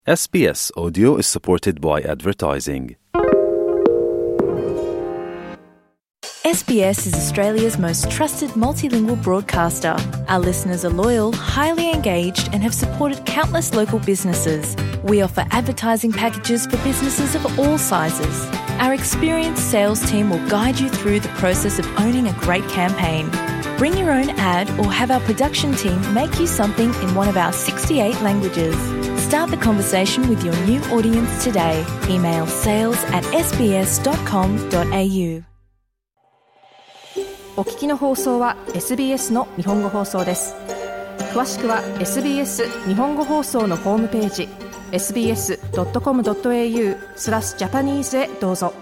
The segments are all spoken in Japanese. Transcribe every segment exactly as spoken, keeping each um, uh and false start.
エスビーエス Audio is supported by advertising. S B S is Australia's most trusted multilingual broadcaster. Our listeners are loyal, highly engaged, and have supported countless local businesses. We offer advertising packages for businesses of all sizes. Our experienced sales team will guide you through the process of owning a great campaign. Bring your own ad or have our production team make you something in one of our sixty-eight languages. Start the conversation with your new audience today. Email sales at s b s dot com dot a u. お聞きの放送は エスビーエス の日本語放送です。詳しくは エスビーエス 日本語放送のホームページ エスビーエスドットコムドットエーユー スラスジャパニーズへどうぞ。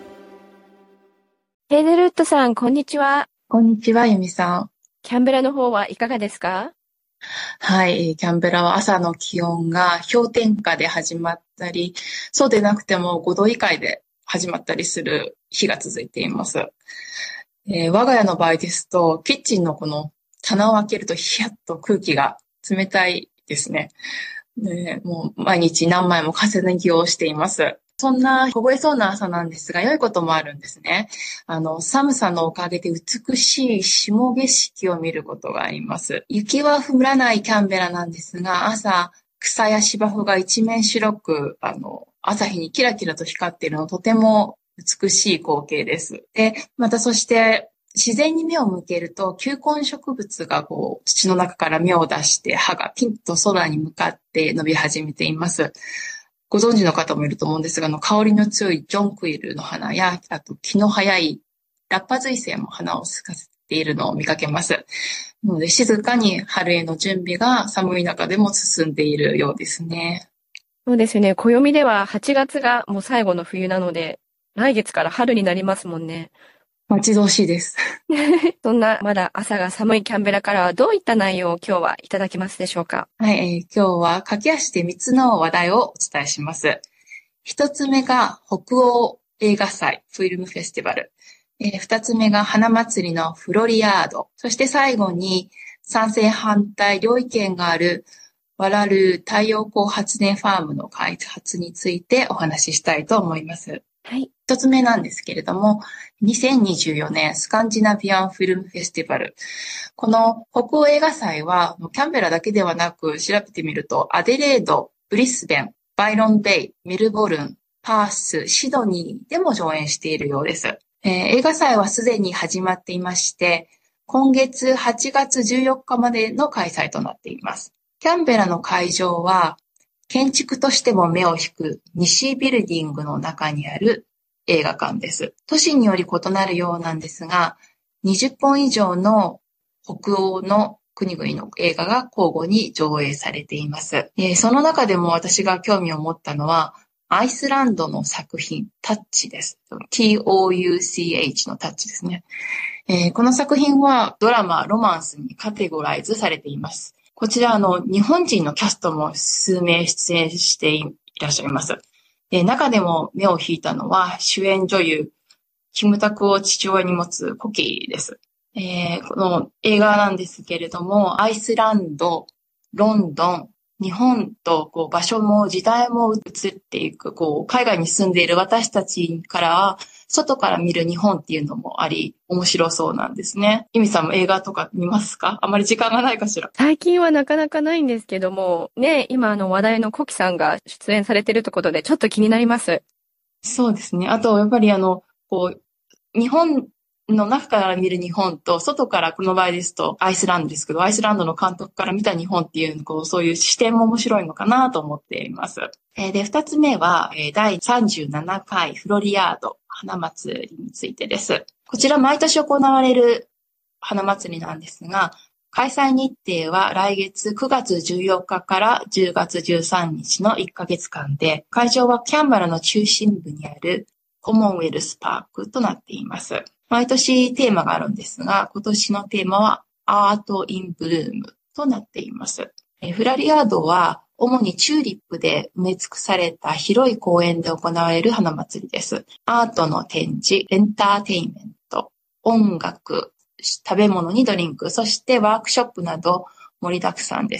ヘイゼルウッドさん、こんにちは。 こんにちは、ユミさん。 キャンベラの方はいかがですか？ はい、キャンベラは朝の気温が氷点下で始まったり、そうでなくてもごど以下で始まったりする日が続いています。えー、我が家の場合ですと、キッチンのこの棚を開けるとヒヤッと空気が冷たいですね。でもう毎日何枚も重ね着をしています。そんな凍えそうな朝なんですが、良いこともあるんですね。あの、寒さのおかげで美しい霜景色を見ることがあります。雪は降らないキャンベラなんですが、朝、草や芝生が一面白く、あの、朝日にキラキラと光っているのとても美しい光景です。で、またそして、自然に目を向けると、球根植物がこう、土の中から芽を出して、葉がピンと空に向かって伸び始めています。ご存知の方もいると思うんですが、あの香りの強いジョンクイルの花や、あと気の早いラッパ彗星も花を咲かせているのを見かけます。なので静かに春への準備が寒い中でも進んでいるようですね。 そうですよね。暦でははちがつがもう最後の冬なので、来月から春になりますもんね。 待ち遠しいです。 そんなまだ朝が寒いキャンベラからはどういった内容を今日はいただけますでしょうか？ はい、えー、今日は駆け足でみっつの話題をお伝えします。一つ目が北欧映画祭フィルムフェスティバル。えー、二つ目が花祭りのフロリアード。そして最後に賛成反対両意見があるワラル太陽光発電ファームの開発についてお話ししたいと思います。 はい。 一つ目なんですけれども、にせんにじゅうよねんスカンジナビアンフィルムフェスティバル。この北欧映画祭は、キャンベラだけではなく、調べてみると、アデレード、ブリスベン、バイロンベイ、メルボルン、パース、シドニーでも上演しているようです。えー、映画祭はすでに始まっていまして、今月はちがつじゅうよっかまでの開催となっています。キャンベラの会場は、建築としても目を引く西ビルディングの中にある映画館です。都市により異なるようなんですが、にじゅっぽん以上の北欧の国々の映画が交互に上映されています。えー、その中でも私が興味を持ったのは、アイスランドの作品、タッチです。ティーオーユーシーエイチ のタッチですね。えー、この作品はドラマ、ロマンスにカテゴライズされています。こちら、あの、日本人のキャストも数名出演していらっしゃいます。で、中でも目を引いたのは、主演女優、キムタクを父親に持つコキです。えー、この映画なんですけれども、アイスランド、ロンドン、日本とこう場所も時代も移っていく、こう海外に住んでいる私たちからは、外から見る日本っていうのもあり、面白そうなんですね。ユミさんも映画とか見ますか？あまり時間がないかしら。 最近はなかなかないんですけども、ね、今あの話題のコキさんが出演されているということで、ちょっと気になります。 そうですね。あと、やっぱりあの、こう、日本の中から見る日本と、外からこの場合ですとアイスランドですけど、アイスランドの監督から見た日本っていう、こう、そういう視点も面白いのかなと思っています。で、二つ目は、だいさんじゅうななかいフロリアード花祭りについてです。こちら毎年行われる花祭りなんですが、開催日程は来月くがつじゅうよっかからじゅうがつじゅうさんにちのいっかげつかんで、会場はキャンベラの中心部にあるコモンウェルスパークとなっています。毎年テーマがあるんですが、今年のテーマはアート・イン・ブルームとなっています。フラリアードは主にチューリップで埋め尽くされた広い公園で行われる花祭りです。アートの展示、エンターテインメント、音楽、食べ物にドリンク、そしてワークショップなど盛りだくさんです。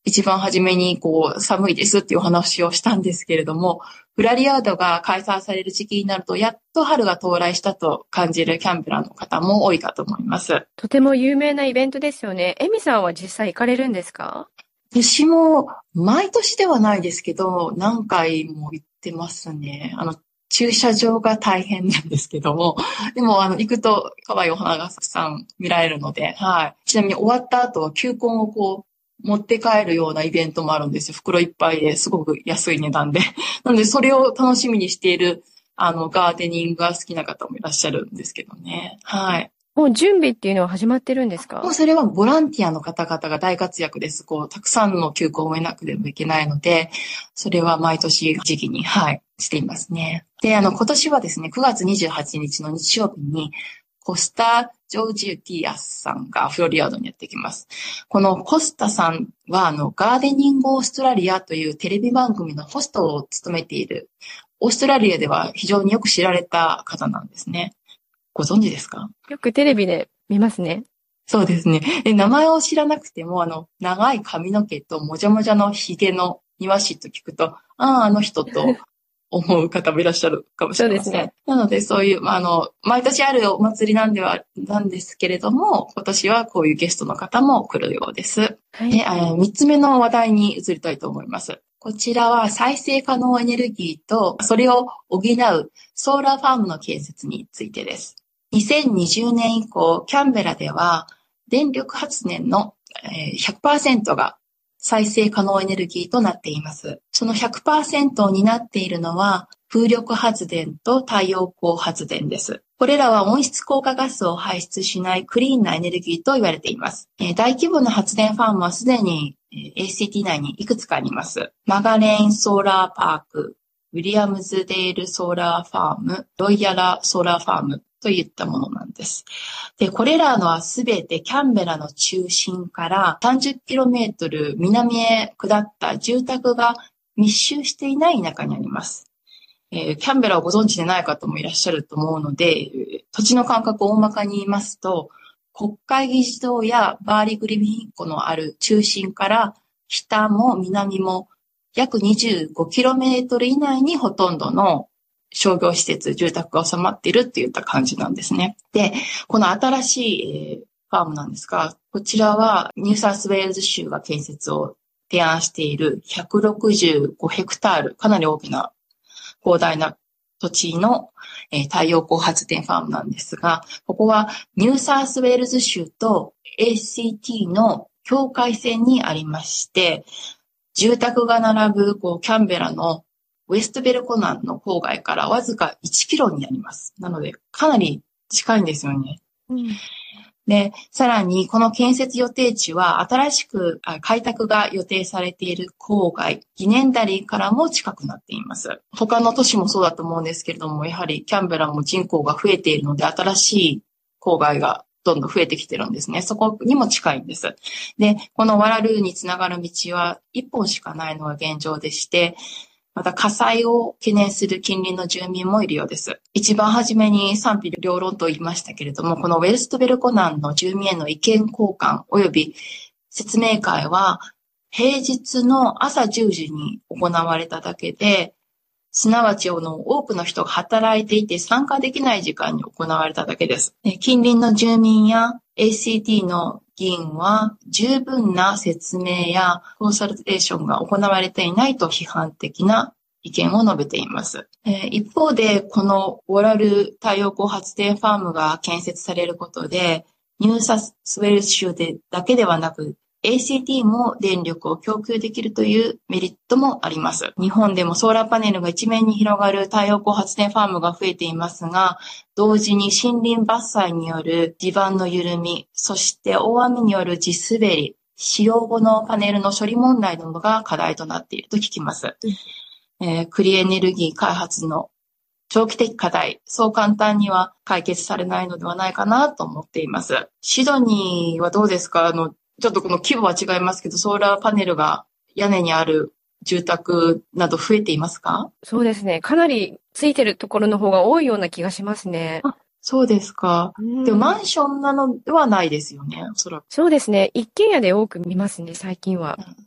一番初めにこう寒いですっていうお話をしたんですけれども、フラリアードが開催される時期になると、やっと春が到来したと感じるキャンベラの方も多いかと思います。 とても有名なイベントですよね。エミさんは実際行かれるんですか？ 私も毎年ではないですけど、何回も行ってますね。あの、駐車場が大変なんですけども、でもあの、行くと可愛いお花がたくさん見られるので、はい。ちなみに終わった後は球根をこう、持って帰るようなイベントもあるんですよ。袋いっぱいですごく安い値段で。なので、それを楽しみにしている、あの、ガーデニングが好きな方もいらっしゃるんですけどね。はい。 もう準備っていうのは始まってるんですか？ もうそれはボランティアの方々が大活躍です。こう、たくさんの球根を植えなくてもいけないので、それは毎年時期に、はい、していますね。で、あの、今年はですね、くがつにじゅうはちにちの日曜日に、コスタ・ジョージ・ティアスさんがフロリアードにやってきます。このコスタさんは、あの、ガーデニングオーストラリアというテレビ番組のホストを務めている、オーストラリアでは非常によく知られた方なんですね。ご存知ですか？ よくテレビで見ますね。 そうですね。で、名前を知らなくても、あの、長い髪の毛ともじゃもじゃの髭の庭師と聞くと、ああ、あの人と思う方もいらっしゃるかもしれません。そうですね。なので、そういう、まあ、あの、毎年あるお祭りなんでは、なんですけれども、今年はこういうゲストの方も来るようです。はい。で、三つ目の話題に移りたいと思います。こちらは再生可能エネルギーと、それを補うソーラーファームの建設についてです。にせんにじゅうねん以降、キャンベラでは電力発電の ひゃくパーセント が再生可能エネルギーとなっています。その ひゃくパーセント を担っているのは風力発電と太陽光発電です。これらは温室効果ガスを排出しないクリーンなエネルギーと言われています。大規模な発電ファームはすでに エーシーティー 内にいくつかあります。マガレーンソーラーパーク、ウィリアムズデールソーラーファーム、ロイヤラソーラーファームといったものなんです。で、これらのはすべてキャンベラの中心からさんじゅっキロメートル南へ下った住宅が密集していない中にあります。えー、キャンベラをご存知でない方もいらっしゃると思うので、土地の感覚を大まかに言いますと、国会議事堂やバーリーグリフィン湖のある中心から北も南も約 にじゅうごキロメートル 以内にほとんどの商業施設、住宅が収まっているっていった感じなんですね。で、この新しい、えー、ファームなんですが、こちらはニューサウスウェールズ州が建設を提案しているひゃくろくじゅうごヘクタール、かなり大きな広大な土地の、えー、太陽光発電ファームなんですが、ここはニューサウスウェールズ州と エーシーティー の境界線にありまして、住宅が並ぶこうキャンベラのウェストベルコナンの郊外からわずかいちキロになります。なので、かなり近いんですよね。うん、で、さらに、この建設予定地は、新しく開拓が予定されている郊外、ギネンダリーからも近くなっています。他の都市もそうだと思うんですけれども、やはりキャンベラも人口が増えているので、新しい郊外がどんどん増えてきてるんですね。そこにも近いんです。で、このワラルーにつながる道は一本しかないのが現状でして、また火災を懸念する近隣の住民もいるようです。一番初めに賛否両論と言いましたけれども、このウェストベルコナンの住民への意見交換及び説明会は平日の朝じゅうじに行われただけで、すなわちの多くの人が働いていて参加できない時間に行われただけです。近隣の住民や エーシーティー の議員は十分な説明やコンサルテーションが行われていないと批判的な意見を述べています。えー、一方で、このウォラル太陽光発電ファームが建設されることで、ニューサウスウェールズ州でだけではなく、エーシーティー も電力を供給できるというメリットもあります。日本でもソーラーパネルが一面に広がる太陽光発電ファームが増えていますが、同時に森林伐採による地盤の緩み、そして大雨による地滑り、使用後のパネルの処理問題などが課題となっていると聞きます。うんえー、クリーンエネルギー開発の長期的課題、そう簡単には解決されないのではないかなと思っています。シドニーはどうですか？あのちょっとこの規模は違いますけど、ソーラーパネルが屋根にある住宅など増えていますか？ そうですね。かなりついてるところの方が多いような気がしますね。 あ、そうですか。でもマンションなのではないですよね、おそらく。 そうですね。一軒家で多く見ますね、最近は。 うん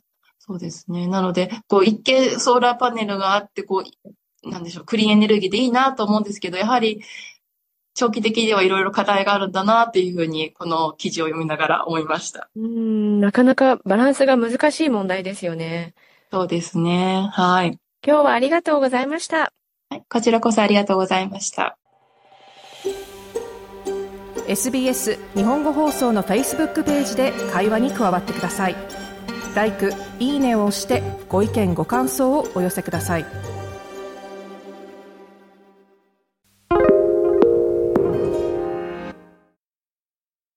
そうですね。なので、こう一見ソーラーパネルがあって、こう、なんでしょう、クリーンエネルギーでいいなと思うんですけど、やはり長期的にはいろいろ課題があるんだなっていうふうに、この記事を読みながら思いました。 うーん、なかなかバランスが難しい問題ですよね。 そうですね。はい。 今日はありがとうございました。 はい、こちらこそありがとうございました。 エスビーエス 日本語放送の Facebook ページで会話に加わってください。ライク、いいねを押してご意見ご感想をお寄せください。